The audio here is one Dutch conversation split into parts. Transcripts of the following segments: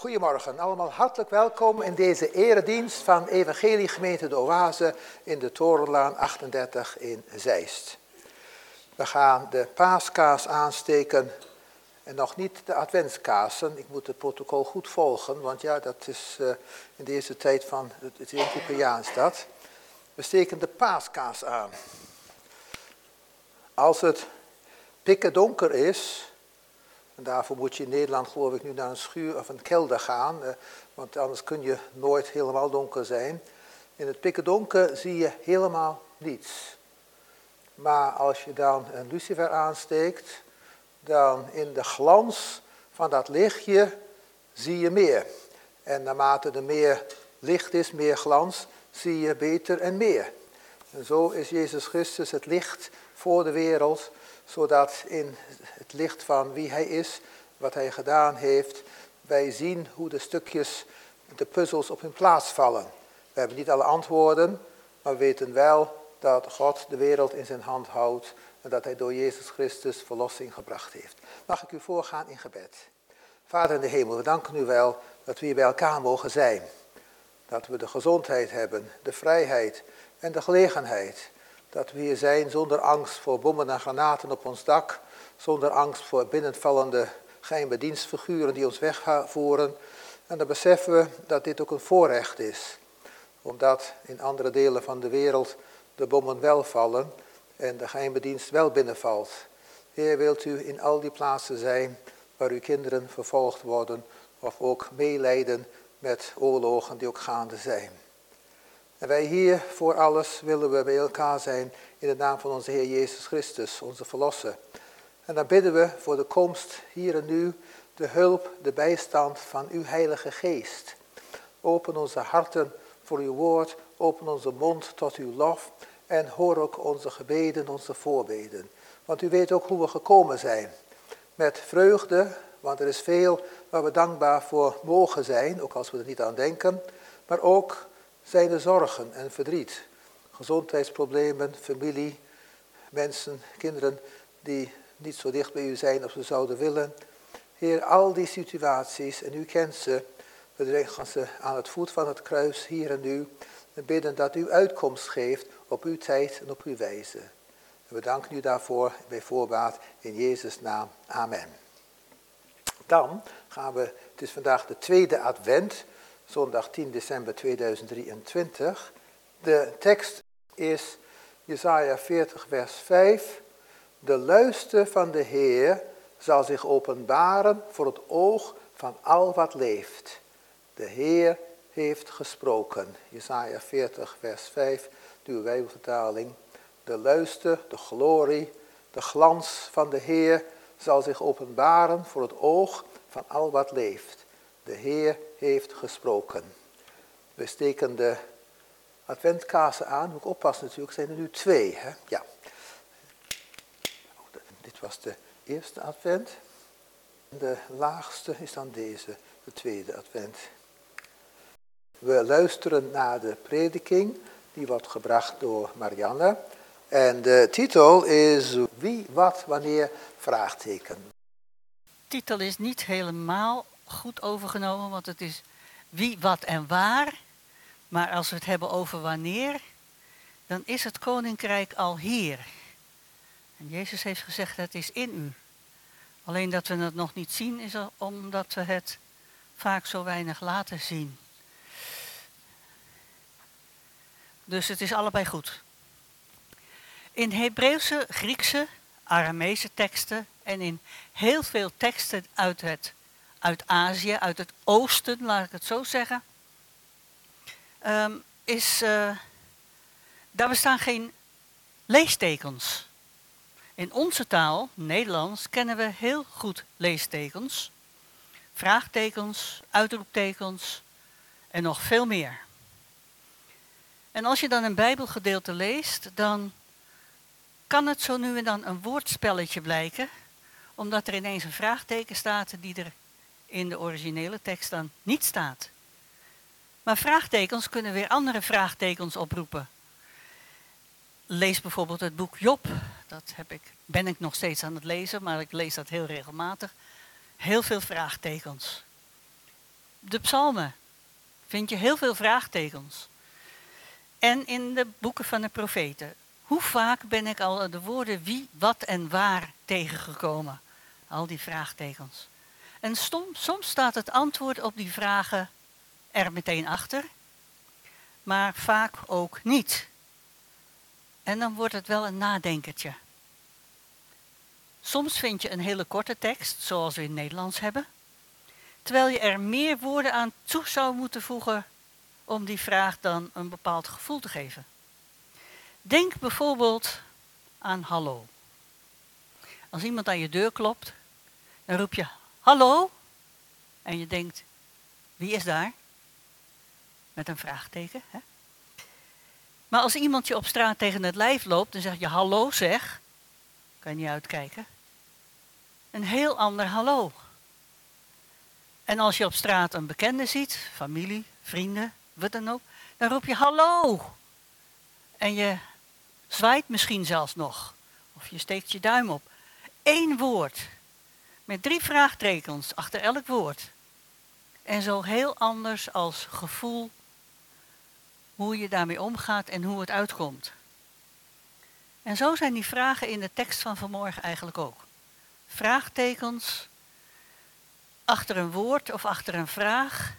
Goedemorgen, allemaal hartelijk welkom in deze eredienst van Evangelie Gemeente de Oase in de Torenlaan 38 in Zeist. We gaan de paaskaars aansteken en nog niet de adventskaarsen. Ik moet het protocol goed volgen, want ja, dat is in deze tijd van het één jaar is dat. We steken de paaskaars aan. Als het pikken donker is, en daarvoor moet je in Nederland geloof ik nu naar een schuur of een kelder gaan, want anders kun je nooit helemaal donker zijn. In het pikken donker zie je helemaal niets. Maar als je dan een lucifer aansteekt, dan in de glans van dat lichtje zie je meer. En naarmate er meer licht is, meer glans, zie je beter en meer. En zo is Jezus Christus het licht voor de wereld, zodat in het licht van wie hij is, wat hij gedaan heeft, wij zien hoe de stukjes, de puzzels op hun plaats vallen. We hebben niet alle antwoorden, maar we weten wel dat God de wereld in zijn hand houdt en dat hij door Jezus Christus verlossing gebracht heeft. Mag ik u voorgaan in gebed. Vader in de hemel, we danken u wel dat we hier bij elkaar mogen zijn. Dat we de gezondheid hebben, de vrijheid en de gelegenheid. Dat we hier zijn zonder angst voor bommen en granaten op ons dak. Zonder angst voor binnenvallende geheime dienstfiguren die ons wegvoeren. En dan beseffen we dat dit ook een voorrecht is. Omdat in andere delen van de wereld de bommen wel vallen en de geheime dienst wel binnenvalt. Heer, wilt u in al die plaatsen zijn waar uw kinderen vervolgd worden of ook meelijden met oorlogen die ook gaande zijn. En wij hier voor alles willen we bij elkaar zijn in de naam van onze Heer Jezus Christus, onze Verlosser. En dan bidden we voor de komst hier en nu, de hulp, de bijstand van uw Heilige Geest. Open onze harten voor uw woord, open onze mond tot uw lof en hoor ook onze gebeden, onze voorbeden. Want u weet ook hoe we gekomen zijn. Met vreugde, want er is veel waar we dankbaar voor mogen zijn, ook als we er niet aan denken, maar ook zijn er zorgen en verdriet, gezondheidsproblemen, familie, mensen, kinderen die niet zo dicht bij u zijn als we zouden willen. Heer, al die situaties, en u kent ze, we leggen ze aan het voet van het kruis hier en nu en bidden dat u uitkomst geeft op uw tijd en op uw wijze. En we danken u daarvoor bij voorbaat in Jezus' naam. Amen. Dan gaan we, het is vandaag de tweede advent, zondag 10 december 2023. De tekst is Jesaja 40 vers 5. De luister van de Heer zal zich openbaren voor het oog van al wat leeft. De Heer heeft gesproken. Jesaja 40 vers 5, de Bijbelvertaling. De luister, de glorie, de glans van de Heer zal zich openbaren voor het oog van al wat leeft. De Heer heeft gesproken. We steken de adventkaarsen aan. Moet ik oppassen natuurlijk, zijn er nu 2. Hè? Ja. Dit was de eerste advent. De laagste is dan deze, de tweede advent. We luisteren naar de prediking, die wordt gebracht door Marianne. En de titel is Wie, wat, wanneer, vraagteken. De titel is niet helemaal goed overgenomen, want het is wie, wat en waar. Maar als we het hebben over wanneer, dan is het koninkrijk al hier. En Jezus heeft gezegd, het is in u. Alleen dat we het nog niet zien, is omdat we het vaak zo weinig laten zien. Dus het is allebei goed. In Hebreeuwse, Griekse, Aramese teksten en in heel veel teksten uit Azië, uit het oosten, laat ik het zo zeggen, daar bestaan geen leestekens. In onze taal, Nederlands, kennen we heel goed leestekens, vraagtekens, uitroeptekens en nog veel meer. En als je dan een Bijbelgedeelte leest, dan kan het zo nu en dan een woordspelletje blijken, omdat er ineens een vraagteken staat die er in de originele tekst dan niet staat. Maar vraagtekens kunnen weer andere vraagtekens oproepen. Lees bijvoorbeeld het boek Job. Dat ben ik nog steeds aan het lezen, maar ik lees dat heel regelmatig. Heel veel vraagtekens. de psalmen vind je heel veel vraagtekens. En in de boeken van de profeten. Hoe vaak ben ik al de woorden wie, wat en waar tegengekomen? Al die vraagtekens. En soms staat het antwoord op die vragen er meteen achter, maar vaak ook niet. En dan wordt het wel een nadenkertje. Soms vind je een hele korte tekst, zoals we in het Nederlands hebben, terwijl je er meer woorden aan toe zou moeten voegen om die vraag dan een bepaald gevoel te geven. Denk bijvoorbeeld aan hallo. Als iemand aan je deur klopt, dan roep je hallo en je denkt, wie is daar? Met een vraagteken. Hè? Maar als iemand je op straat tegen het lijf loopt, dan zeg je hallo zeg, kan je niet uitkijken. Een heel ander hallo. En als je op straat een bekende ziet, familie, vrienden, wat dan ook, dan roep je hallo. En je zwaait misschien zelfs nog. Of je steekt je duim op. 1 woord. Met 3 vraagtekens achter elk woord. En zo heel anders als gevoel hoe je daarmee omgaat en hoe het uitkomt. En zo zijn die vragen in de tekst van vanmorgen eigenlijk ook. Vraagtekens achter een woord of achter een vraag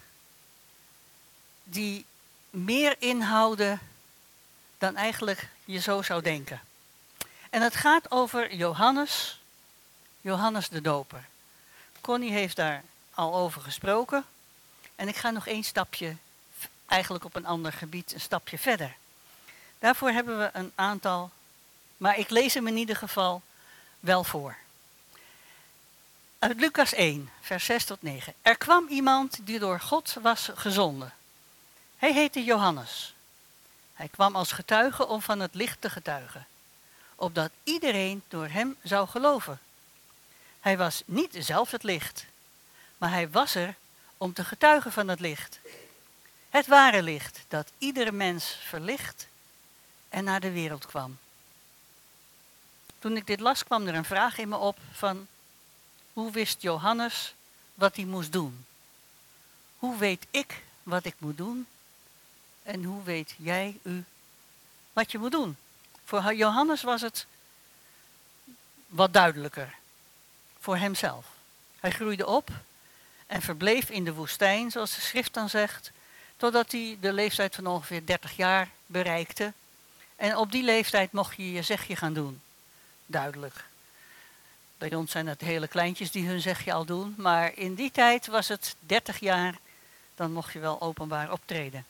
die meer inhouden dan eigenlijk je zo zou denken. En het gaat over Johannes de Doper. Connie heeft daar al over gesproken. En ik ga nog 1 stapje, eigenlijk op een ander gebied, een stapje verder. Daarvoor hebben we een aantal, maar ik lees hem in ieder geval wel voor. Uit Lucas 1, vers 6 tot 9. Er kwam iemand die door God was gezonden. Hij heette Johannes. Hij kwam als getuige om van het licht te getuigen, opdat iedereen door hem zou geloven. Hij was niet zelf het licht, maar hij was er om te getuigen van het licht. Het ware licht dat iedere mens verlicht en naar de wereld kwam. Toen ik dit las, kwam er een vraag in me op van, hoe wist Johannes wat hij moest doen? Hoe weet ik wat ik moet doen? En hoe weet jij, wat je moet doen? Voor Johannes was het wat duidelijker. Voor hemzelf. Hij groeide op en verbleef in de woestijn, zoals de schrift dan zegt, totdat hij de leeftijd van ongeveer 30 jaar bereikte. En op die leeftijd mocht je je zegje gaan doen. Duidelijk. Bij ons zijn het hele kleintjes die hun zegje al doen, maar in die tijd was het 30 jaar, dan mocht je wel openbaar optreden.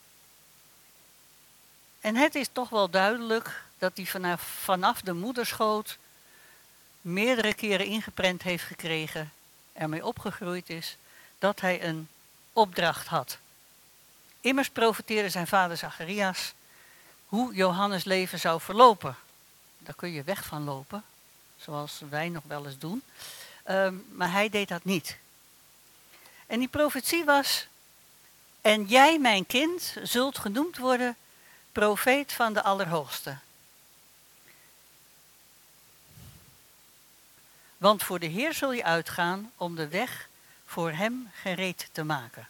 En het is toch wel duidelijk dat hij vanaf de moederschoot meerdere keren ingeprent heeft gekregen, ermee opgegroeid is, dat hij een opdracht had. Immers profeteerde zijn vader Zacharias hoe Johannes' leven zou verlopen. Daar kun je weg van lopen, zoals wij nog wel eens doen. Maar hij deed dat niet. En die profetie was, en jij, mijn kind, zult genoemd worden profeet van de Allerhoogste. Want voor de Heer zul je uitgaan om de weg voor hem gereed te maken.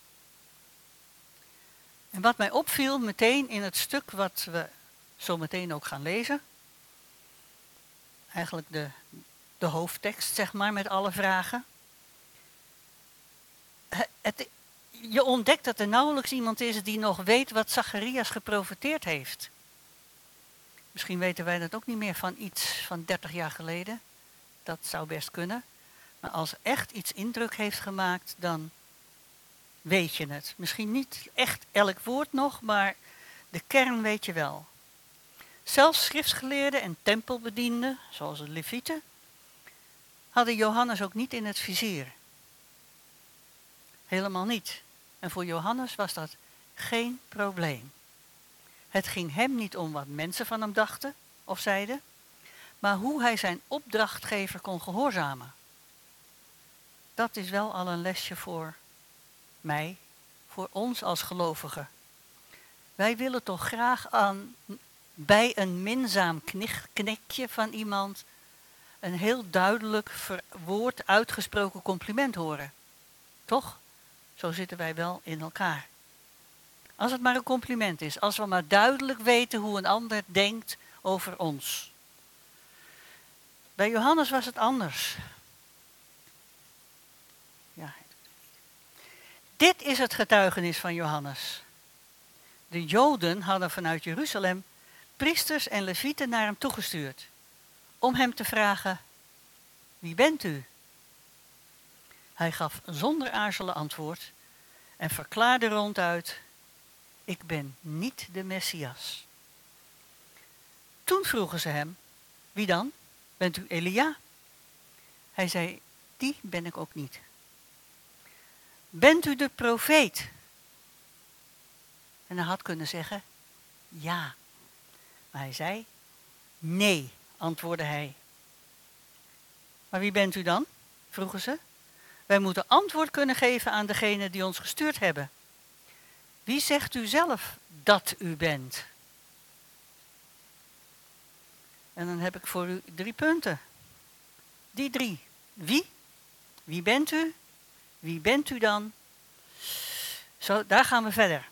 En wat mij opviel meteen in het stuk wat we zo meteen ook gaan lezen, eigenlijk de hoofdtekst zeg maar met alle vragen. Je ontdekt dat er nauwelijks iemand is die nog weet wat Zacharias geprofeteerd heeft. Misschien weten wij dat ook niet meer van iets van 30 jaar geleden. Dat zou best kunnen. Maar als echt iets indruk heeft gemaakt, dan weet je het. Misschien niet echt elk woord nog, maar de kern weet je wel. Zelfs schriftgeleerden en tempelbedienden, zoals de Levieten, hadden Johannes ook niet in het vizier. Helemaal niet. En voor Johannes was dat geen probleem. Het ging hem niet om wat mensen van hem dachten of zeiden, maar hoe hij zijn opdrachtgever kon gehoorzamen. Dat is wel al een lesje voor mij, voor ons als gelovigen. Wij willen toch graag bij een minzaam knikje van iemand een heel duidelijk verwoord uitgesproken compliment horen. Toch? Zo zitten wij wel in elkaar. Als het maar een compliment is. Als we maar duidelijk weten hoe een ander denkt over ons. Bij Johannes was het anders. Ja. Dit is het getuigenis van Johannes. De Joden hadden vanuit Jeruzalem priesters en levieten naar hem toegestuurd. Om hem te vragen, wie bent u? Hij gaf zonder aarzelen antwoord en verklaarde ronduit, ik ben niet de Messias. Toen vroegen ze hem, wie dan? Bent u Elia? Hij zei, die ben ik ook niet. Bent u de profeet? En hij had kunnen zeggen, ja. Maar hij zei, nee, antwoordde hij. Maar wie bent u dan? Vroegen ze. Wij moeten antwoord kunnen geven aan degene die ons gestuurd hebben. Wie zegt u zelf dat u bent? En dan heb ik voor u 3 punten. Die 3. Wie? Wie bent u? Wie bent u dan? Zo, daar gaan we verder.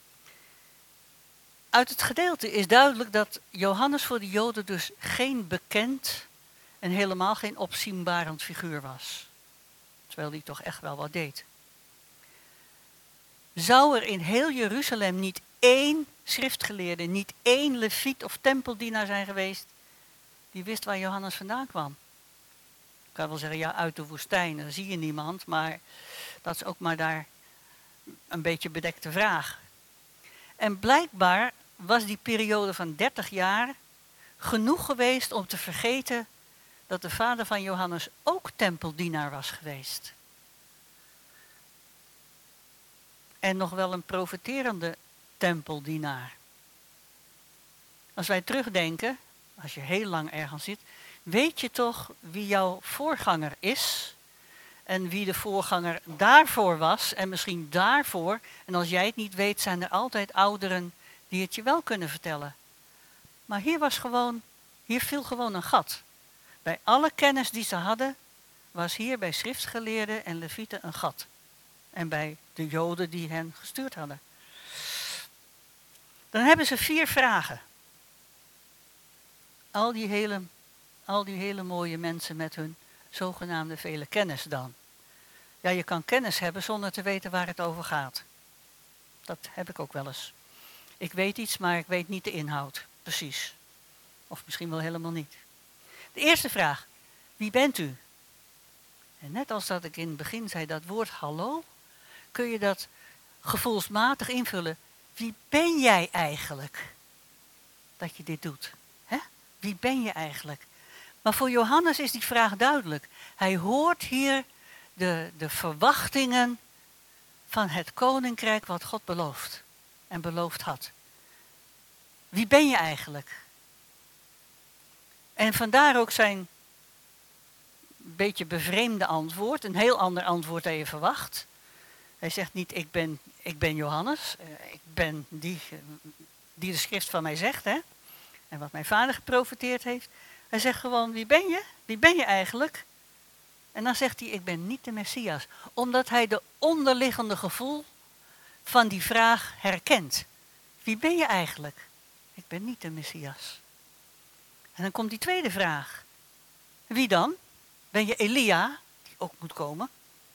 Uit het gedeelte is duidelijk dat Johannes voor de Joden dus geen bekend en helemaal geen opzienbarend figuur was. Terwijl hij toch echt wel wat deed. Zou er in heel Jeruzalem niet 1 schriftgeleerde, niet 1 leviet of tempeldienaar zijn geweest die wist waar Johannes vandaan kwam? Ik kan wel zeggen, ja, uit de woestijn, daar zie je niemand, maar dat is ook maar daar een beetje bedekte vraag. En blijkbaar was die periode van 30 jaar genoeg geweest om te vergeten dat de vader van Johannes ook tempeldienaar was geweest. En nog wel een profeterende tempeldienaar. Als wij terugdenken, als je heel lang ergens zit, weet je toch wie jouw voorganger is en wie de voorganger daarvoor was en misschien daarvoor. En als jij het niet weet, zijn er altijd ouderen die het je wel kunnen vertellen. Maar hier viel gewoon een gat. Bij alle kennis die ze hadden, was hier bij schriftgeleerden en levieten een gat. En bij de Joden die hen gestuurd hadden. Dan hebben ze 4 vragen. Al die hele mooie mensen met hun zogenaamde vele kennis dan. Ja, je kan kennis hebben zonder te weten waar het over gaat. Dat heb ik ook wel eens. Ik weet iets, maar ik weet niet de inhoud. Precies. Of misschien wel helemaal niet. De eerste vraag. Wie bent u? En net als dat ik in het begin zei, dat woord hallo, kun je dat gevoelsmatig invullen. Wie ben jij eigenlijk? Dat je dit doet. Hè? Wie ben je eigenlijk? Maar voor Johannes is die vraag duidelijk. Hij hoort hier de verwachtingen van het koninkrijk wat God belooft. En beloofd had. Wie ben je eigenlijk? En vandaar ook zijn beetje bevreemde antwoord. Een heel ander antwoord dan je verwacht. Hij zegt niet, ik ben Johannes. Ik ben die de schrift van mij zegt. Hè? En wat mijn vader geprofeteerd heeft. Hij zegt gewoon, wie ben je? Wie ben je eigenlijk? En dan zegt hij, ik ben niet de Messias. Omdat hij de onderliggende gevoel van die vraag herkent. Wie ben je eigenlijk? Ik ben niet de Messias. En dan komt die tweede vraag. Wie dan? Ben je Elia, die ook moet komen?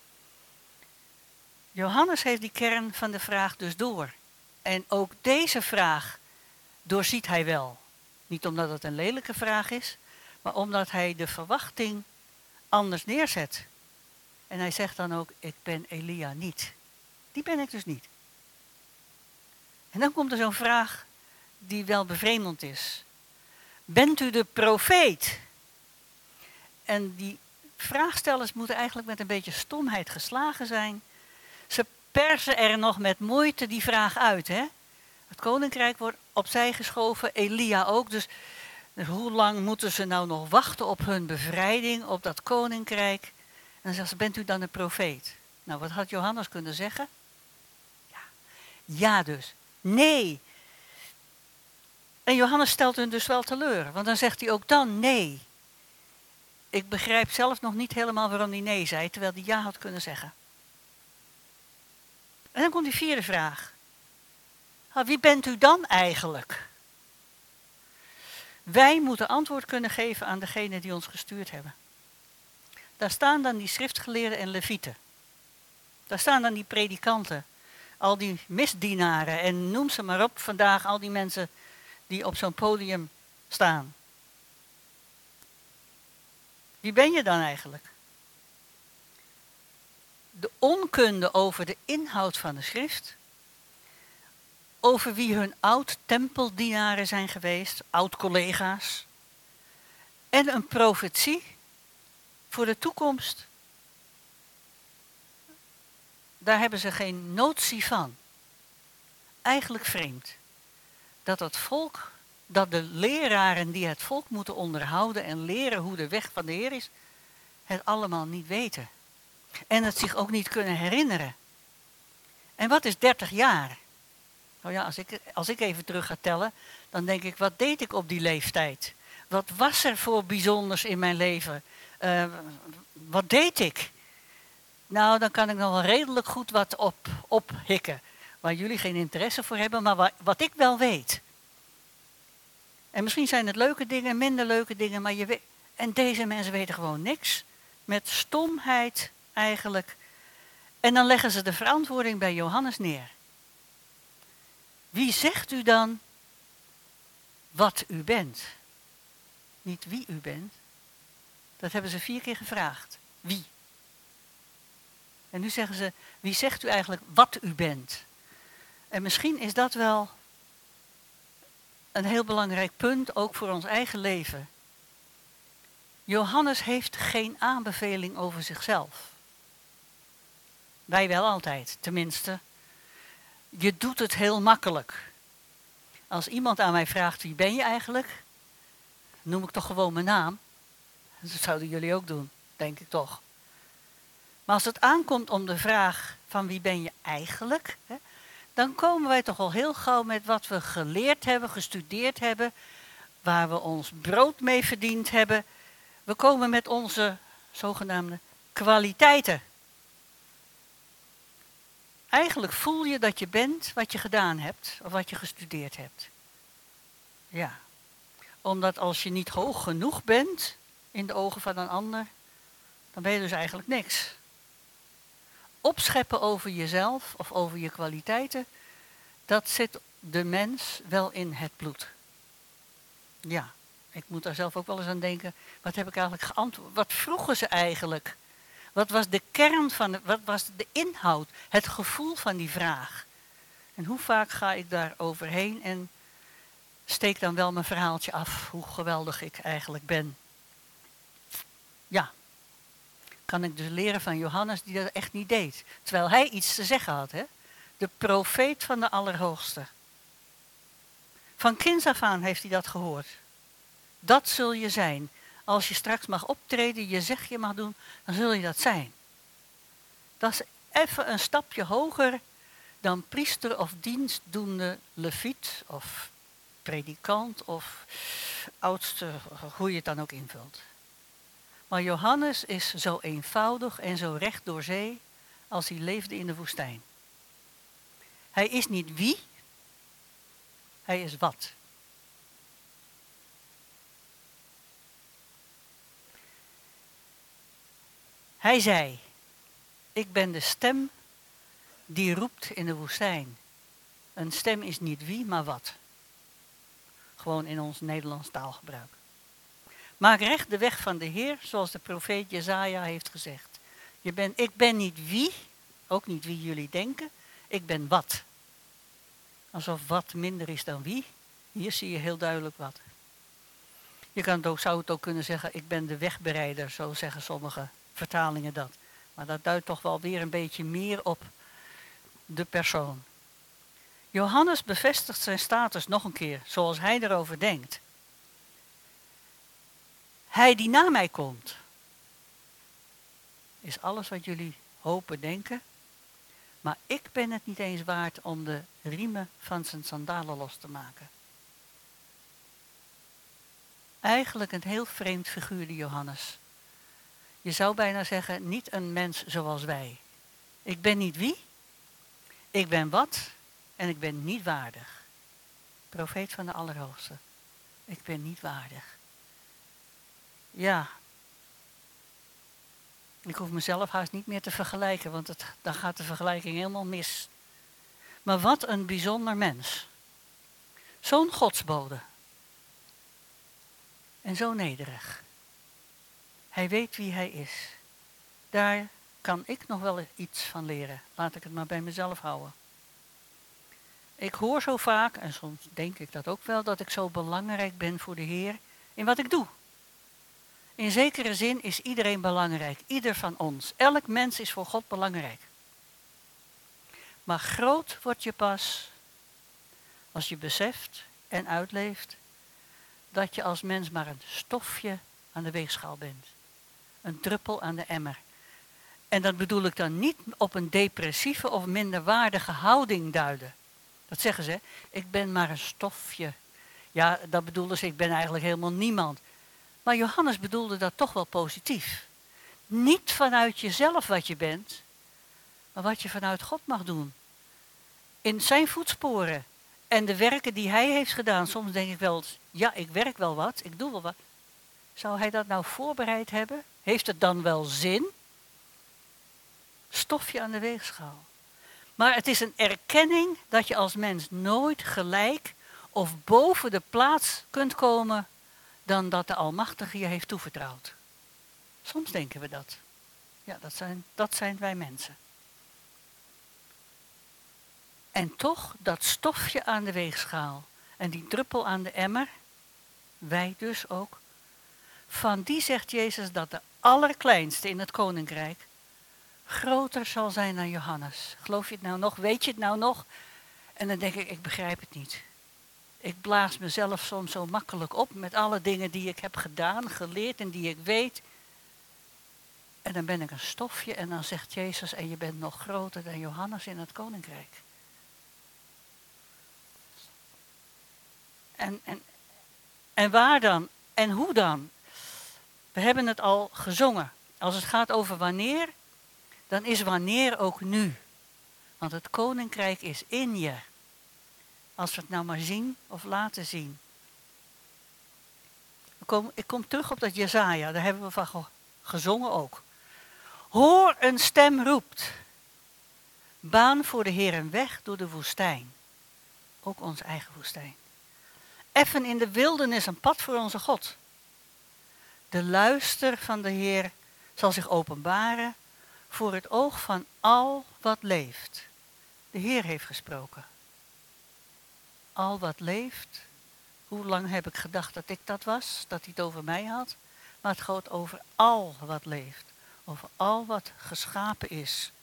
Johannes heeft die kern van de vraag dus door. En ook deze vraag doorziet hij wel. Niet omdat het een lelijke vraag is, maar omdat hij de verwachting anders neerzet. En hij zegt dan ook, ik ben Elia niet. Die ben ik dus niet. En dan komt er zo'n vraag die wel bevreemdend is. Bent u de profeet? En die vraagstellers moeten eigenlijk met een beetje stomheid geslagen zijn. Ze persen er nog met moeite die vraag uit. Hè? Het koninkrijk wordt opzij geschoven, Elia ook. Dus hoe lang moeten ze nou nog wachten op hun bevrijding, op dat koninkrijk? En dan zegt ze, bent u dan een profeet? Nou, wat had Johannes kunnen zeggen? Ja dus. Nee. En Johannes stelt hun dus wel teleur. Want dan zegt hij ook dan nee. Ik begrijp zelf nog niet helemaal waarom hij nee zei, terwijl hij ja had kunnen zeggen. En dan komt die vierde vraag. Wie bent u dan eigenlijk? Wij moeten antwoord kunnen geven aan degene die ons gestuurd hebben. Daar staan dan die schriftgeleerden en levieten. Daar staan dan die predikanten. Al die misdienaren en noem ze maar op vandaag, al die mensen die op zo'n podium staan. Wie ben je dan eigenlijk? De onkunde over de inhoud van de schrift, over wie hun oud-tempeldienaren zijn geweest, oud-collega's, en een profetie voor de toekomst. Daar hebben ze geen notie van. Eigenlijk vreemd. Dat het volk, dat de leraren die het volk moeten onderhouden en leren hoe de weg van de Heer is, het allemaal niet weten. En het zich ook niet kunnen herinneren. En wat is 30 jaar? Nou ja, als ik even terug ga tellen, dan denk ik, wat deed ik op die leeftijd? Wat was er voor bijzonders in mijn leven? Wat deed ik? Nou, dan kan ik nog wel redelijk goed wat ophikken. Waar jullie geen interesse voor hebben, maar wat ik wel weet. En misschien zijn het leuke dingen, minder leuke dingen, maar je weet. En deze mensen weten gewoon niks. Met stomheid eigenlijk. En dan leggen ze de verantwoording bij Johannes neer. Wie zegt u dan wat u bent? Niet wie u bent. Dat hebben ze 4 keer gevraagd. Wie? En nu zeggen ze, wie zegt u eigenlijk wat u bent? En misschien is dat wel een heel belangrijk punt, ook voor ons eigen leven. Johannes heeft geen aanbeveling over zichzelf. Wij wel altijd, tenminste. Je doet het heel makkelijk. Als iemand aan mij vraagt, wie ben je eigenlijk? Noem ik toch gewoon mijn naam. Dat zouden jullie ook doen, denk ik toch. Maar als het aankomt om de vraag van wie ben je eigenlijk, hè, dan komen wij toch al heel gauw met wat we geleerd hebben, gestudeerd hebben, waar we ons brood mee verdiend hebben. We komen met onze zogenaamde kwaliteiten. Eigenlijk voel je dat je bent wat je gedaan hebt of wat je gestudeerd hebt. Ja, omdat als je niet hoog genoeg bent in de ogen van een ander, dan ben je dus eigenlijk niks. Opscheppen over jezelf of over je kwaliteiten, dat zit de mens wel in het bloed. Ja, ik moet daar zelf ook wel eens aan denken. Wat heb ik eigenlijk geantwoord? Wat vroegen ze eigenlijk? Wat was de kern van wat was de inhoud, het gevoel van die vraag? En hoe vaak ga ik daar overheen en steek dan wel mijn verhaaltje af, hoe geweldig ik eigenlijk ben. Ja, kan ik dus leren van Johannes die dat echt niet deed. Terwijl hij iets te zeggen had, hè? De profeet van de Allerhoogste. Van kinds af aan heeft hij dat gehoord. Dat zul je zijn. Als je straks mag optreden, je zegje mag doen, dan zul je dat zijn. Dat is even een stapje hoger dan priester of dienstdoende leviet of predikant of oudste, hoe je het dan ook invult. Maar Johannes is zo eenvoudig en zo recht door zee als hij leefde in de woestijn. Hij is niet wie, hij is wat. Hij zei, ik ben de stem die roept in de woestijn. Een stem is niet wie, maar wat. Gewoon in ons Nederlands taalgebruik. Maak recht de weg van de Heer, zoals de profeet Jesaja heeft gezegd. Ik ben niet wie, ook niet wie jullie denken, ik ben wat. Alsof wat minder is dan wie. Hier zie je heel duidelijk wat. Zou het ook kunnen zeggen, ik ben de wegbereider, zo zeggen sommige vertalingen dat. Maar dat duidt toch wel weer een beetje meer op de persoon. Johannes bevestigt zijn status nog een keer, zoals hij erover denkt. Hij die na mij komt, is alles wat jullie hopen denken. Maar ik ben het niet eens waard om de riemen van zijn sandalen los te maken. Eigenlijk een heel vreemd figuur, die Johannes. Je zou bijna zeggen, niet een mens zoals wij. Ik ben niet wie? Ik ben wat en ik ben niet waardig. Profeet van de Allerhoogste. Ik ben niet waardig. Ja. Ik hoef mezelf haast niet meer te vergelijken, want dan gaat de vergelijking helemaal mis. Maar wat een bijzonder mens. Zo'n godsbode. En zo nederig. Hij weet wie hij is. Daar kan ik nog wel iets van leren. Laat ik het maar bij mezelf houden. Ik hoor zo vaak, en soms denk ik dat ook wel, dat ik zo belangrijk ben voor de Heer in wat ik doe. In zekere zin is iedereen belangrijk, ieder van ons. Elk mens is voor God belangrijk. Maar groot word je pas als je beseft en uitleeft dat je als mens maar een stofje aan de weegschaal bent. Een druppel aan de emmer. En dat bedoel ik dan niet op een depressieve of minderwaardige houding duiden. Dat zeggen ze, ik ben maar een stofje. Ja, dat bedoelen ze, ik ben eigenlijk helemaal niemand. Maar Johannes bedoelde dat toch wel positief. Niet vanuit jezelf wat je bent, maar wat je vanuit God mag doen. In zijn voetsporen en de werken die hij heeft gedaan. Soms denk ik wel, ja, ik werk wel wat, ik doe wel wat. Zou hij dat nou voorbereid hebben? Heeft het dan wel zin? Stofje aan de weegschaal. Maar het is een erkenning dat je als mens nooit gelijk of boven de plaats kunt komen dan dat de Almachtige je heeft toevertrouwd. Soms denken we dat. Ja, dat zijn wij mensen. En toch dat stofje aan de weegschaal en die druppel aan de emmer, wij dus ook, van die zegt Jezus dat de allerkleinste in het koninkrijk groter zal zijn dan Johannes. Geloof je het nou nog? Weet je het nou nog? En dan denk ik begrijp het niet. Ik blaas mezelf soms zo makkelijk op met alle dingen die ik heb gedaan, geleerd en die ik weet. En dan ben ik een stofje en dan zegt Jezus, en je bent nog groter dan Johannes in het koninkrijk. En waar dan? En hoe dan? We hebben het al gezongen. Als het gaat over wanneer, dan is wanneer ook nu. Want het koninkrijk is in je. Als we het nou maar zien of laten zien. Ik kom terug op dat Jesaja, daar hebben we van gezongen ook. Hoor, een stem roept. Baan voor de Heer een weg door de woestijn. Ook onze eigen woestijn. Effen in de wildernis een pad voor onze God. De luister van de Heer zal zich openbaren voor het oog van al wat leeft. De Heer heeft gesproken. Al wat leeft. Hoe lang heb ik gedacht dat ik dat was, dat hij het over mij had? Maar het gaat over al wat leeft. Over al wat geschapen is.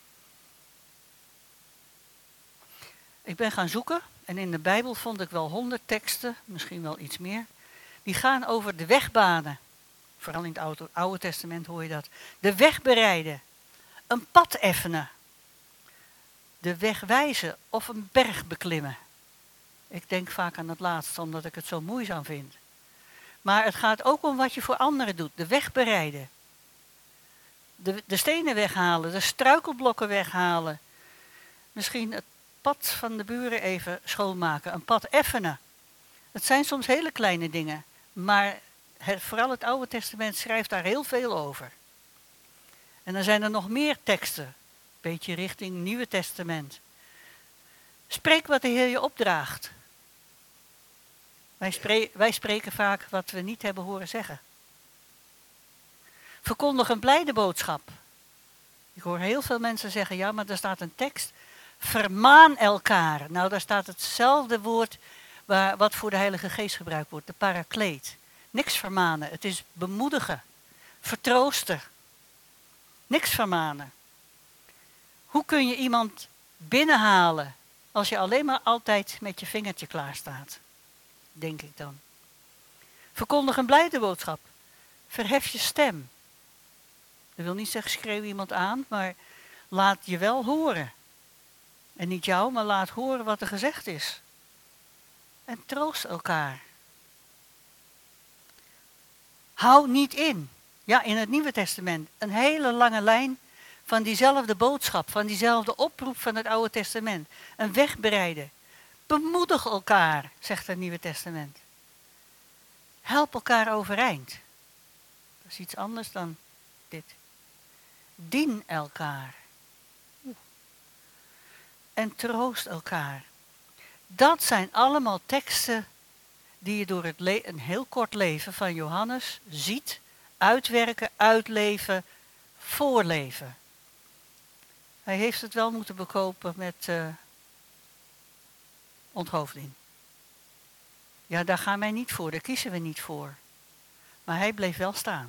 Ik ben gaan zoeken en in de Bijbel vond ik wel 100 teksten, misschien wel iets meer. Die gaan over de wegbanen. Vooral in het Oude Testament hoor je dat. De weg bereiden. Een pad effenen. De weg wijzen of een berg beklimmen. Ik denk vaak aan het laatste, omdat ik het zo moeizaam vind. Maar het gaat ook om wat je voor anderen doet. De weg bereiden. De stenen weghalen, de struikelblokken weghalen. Misschien het pad van de buren even schoonmaken. Een pad effenen. Het zijn soms hele kleine dingen. Maar vooral het Oude Testament schrijft daar heel veel over. En dan zijn er nog meer teksten. Een beetje richting Nieuwe Testament. Spreek wat de Heer je opdraagt. Wij spreken vaak wat we niet hebben horen zeggen. Verkondig een blijde boodschap. Ik hoor heel veel mensen zeggen, ja, maar er staat een tekst. Vermaan elkaar. Nou, daar staat hetzelfde woord wat voor de Heilige Geest gebruikt wordt. De parakleet. Niks vermanen. Het is bemoedigen. Vertroosten. Niks vermanen. Hoe kun je iemand binnenhalen als je alleen maar altijd met je vingertje klaar staat? Denk ik dan. Verkondig een blijde boodschap. Verhef je stem. Dat wil niet zeggen schreeuw iemand aan, maar laat je wel horen. En niet jou, maar laat horen wat er gezegd is. En troost elkaar. Hou niet in. Ja, in het Nieuwe Testament een hele lange lijn van diezelfde boodschap, van diezelfde oproep van het Oude Testament. Een weg bereiden. Bemoedig elkaar, zegt het Nieuwe Testament. Help elkaar overeind. Dat is iets anders dan dit. Dien elkaar. En troost elkaar. Dat zijn allemaal teksten die je door een heel kort leven van Johannes ziet, uitwerken, uitleven, voorleven. Hij heeft het wel moeten bekopen met onthoofding. Ja, daar gaan wij niet voor, daar kiezen we niet voor. Maar hij bleef wel staan.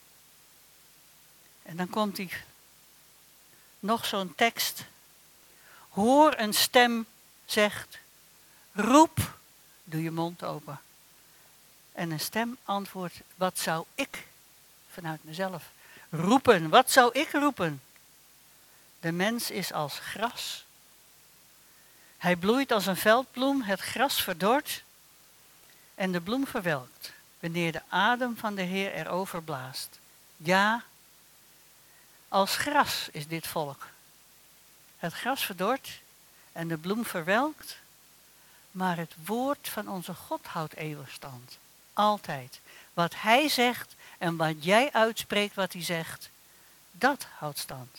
En dan komt hij nog zo'n tekst. Hoor een stem zegt, roep, doe je mond open. En een stem antwoordt, wat zou ik, vanuit mezelf, roepen? Wat zou ik roepen? De mens is als gras. Hij bloeit als een veldbloem, het gras verdort en de bloem verwelkt, wanneer de adem van de Heer erover blaast. Ja, als gras is dit volk. Het gras verdort en de bloem verwelkt, maar het woord van onze God houdt eeuwig stand. Altijd. Wat hij zegt en wat jij uitspreekt wat hij zegt, dat houdt stand.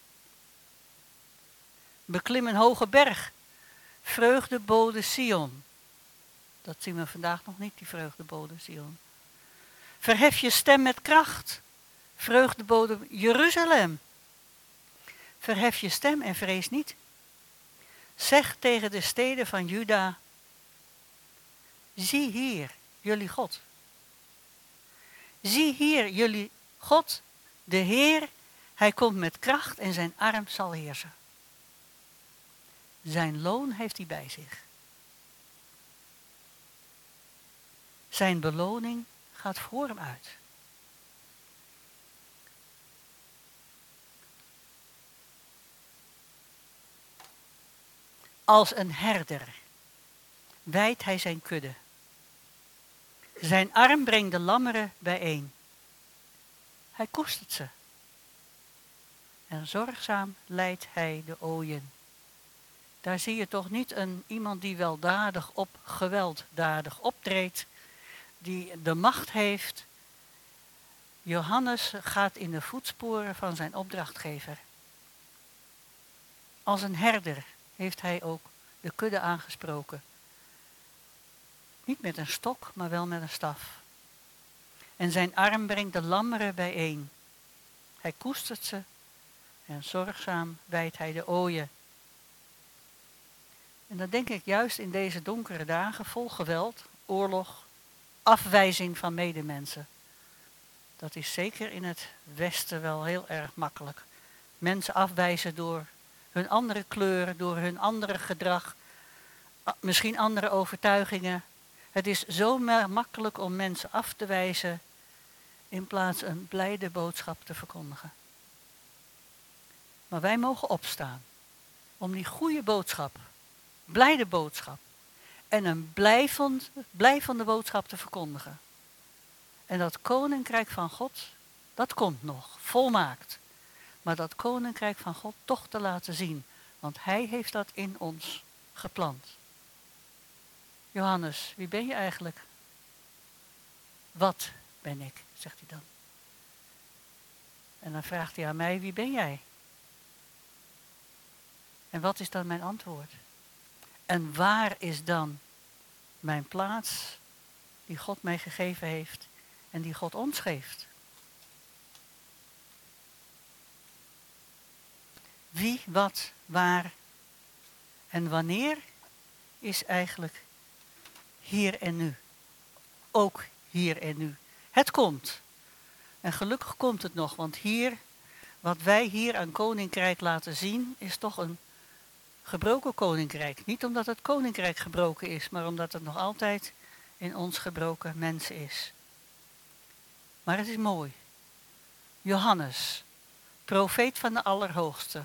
Beklim een hoge berg, vreugdebode Sion. Dat zien we vandaag nog niet, die vreugdebode Sion. Verhef je stem met kracht, vreugdebode Jeruzalem. Verhef je stem en vrees niet. Zeg tegen de steden van Juda, zie hier jullie God. Zie hier jullie God, de Heer, hij komt met kracht en zijn arm zal heersen. Zijn loon heeft hij bij zich. Zijn beloning gaat voor hem uit. Als een herder wijdt hij zijn kudde. Zijn arm brengt de lammeren bijeen. Hij koestert ze. En zorgzaam leidt hij de ooien. Daar zie je toch niet iemand die gewelddadig optreedt, die de macht heeft. Johannes gaat in de voetsporen van zijn opdrachtgever. Als een herder heeft hij ook de kudde aangesproken. Niet met een stok, maar wel met een staf. En zijn arm brengt de lammeren bijeen. Hij koestert ze en zorgzaam wijdt hij de ooien. En dan denk ik juist in deze donkere dagen vol geweld, oorlog, afwijzing van medemensen. Dat is zeker in het Westen wel heel erg makkelijk. Mensen afwijzen door hun andere kleur, door hun andere gedrag, misschien andere overtuigingen. Het is zo makkelijk om mensen af te wijzen in plaats een blijde boodschap te verkondigen. Maar wij mogen opstaan om die goede boodschap, blijde boodschap en een blijvende boodschap te verkondigen. En dat koninkrijk van God, dat komt nog, volmaakt. Maar dat koninkrijk van God toch te laten zien, want hij heeft dat in ons geplant. Johannes, wie ben je eigenlijk? Wat ben ik, zegt hij dan. En dan vraagt hij aan mij, wie ben jij? En wat is dan mijn antwoord? En waar is dan mijn plaats die God mij gegeven heeft en die God ons geeft? Wie, wat, waar en wanneer is eigenlijk hier en nu. Ook hier en nu. Het komt. En gelukkig komt het nog, want wat wij hier aan koninkrijk laten zien, is toch een gebroken koninkrijk. Niet omdat het koninkrijk gebroken is, maar omdat het nog altijd in ons gebroken mens is. Maar het is mooi. Johannes, profeet van de Allerhoogste.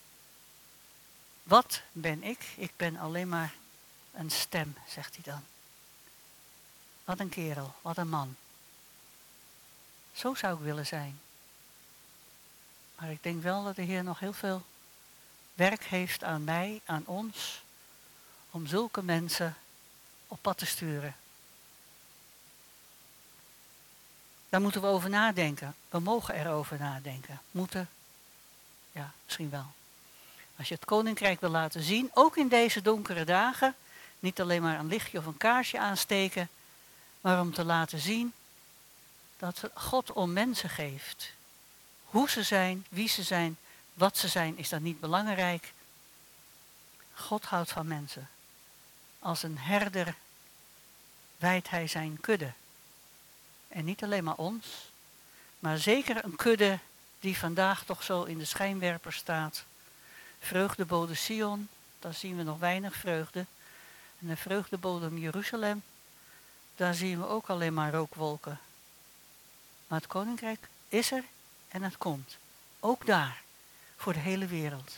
Wat ben ik? Ik ben alleen maar een stem, zegt hij dan. Wat een kerel, wat een man. Zo zou ik willen zijn. Maar ik denk wel dat de Heer nog heel veel werk heeft aan mij, aan ons, om zulke mensen op pad te sturen. Daar moeten we over nadenken. We mogen erover nadenken. Moeten? Ja, misschien wel. Als je het koninkrijk wil laten zien, ook in deze donkere dagen, niet alleen maar een lichtje of een kaarsje aansteken, maar om te laten zien dat God om mensen geeft. Hoe ze zijn, wie ze zijn, wat ze zijn, is dat niet belangrijk. God houdt van mensen. Als een herder wijdt hij zijn kudde. En niet alleen maar ons, maar zeker een kudde die vandaag toch zo in de schijnwerper staat. Vreugdebode Sion, daar zien we nog weinig vreugde. En de vreugdebodem Jeruzalem, daar zien we ook alleen maar rookwolken. Maar het koninkrijk is er en het komt. Ook daar, voor de hele wereld.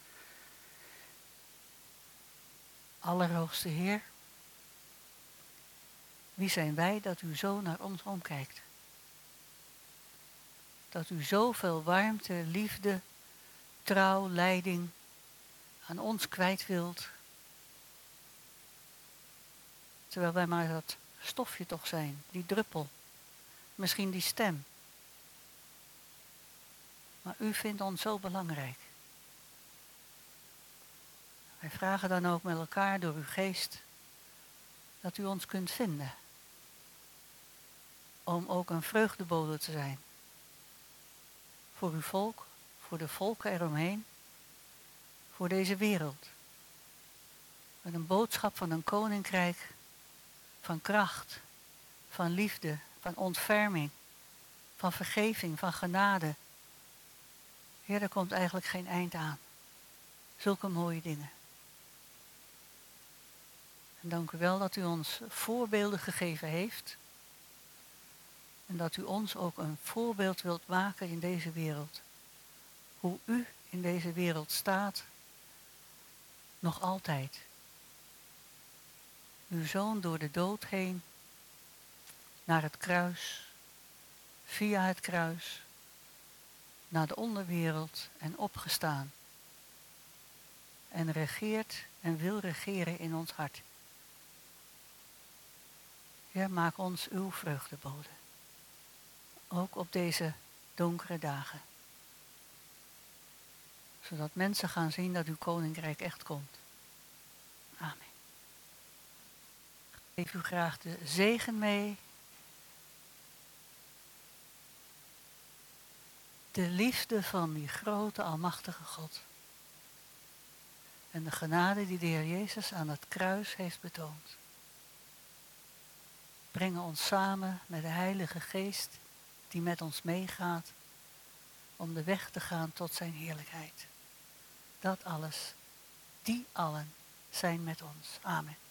Allerhoogste Heer, wie zijn wij dat u zo naar ons omkijkt? Dat u zoveel warmte, liefde, trouw, leiding aan ons kwijt wilt. Terwijl wij maar dat stofje toch zijn, die druppel. Misschien die stem. Maar u vindt ons zo belangrijk. Wij vragen dan ook met elkaar door uw geest dat u ons kunt vinden. Om ook een vreugdebode te zijn. Voor uw volk, voor de volken eromheen, voor deze wereld. Met een boodschap van een koninkrijk van kracht, van liefde, van ontferming, van vergeving, van genade. Heer, er komt eigenlijk geen eind aan. Zulke mooie dingen. En dank u wel dat u ons voorbeelden gegeven heeft. En dat u ons ook een voorbeeld wilt maken in deze wereld. Hoe u in deze wereld staat, nog altijd. Uw zoon door de dood heen, naar het kruis, via het kruis, naar de onderwereld en opgestaan. En regeert en wil regeren in ons hart. Heer, maak ons uw vreugdebode. Ook op deze donkere dagen. Zodat mensen gaan zien dat uw koninkrijk echt komt. Amen. Ik geef u graag de zegen mee. De liefde van die grote, almachtige God. En de genade die de Heer Jezus aan het kruis heeft betoond. Brengen ons samen met de Heilige Geest die met ons meegaat om de weg te gaan tot zijn heerlijkheid. Dat alles, die allen zijn met ons. Amen.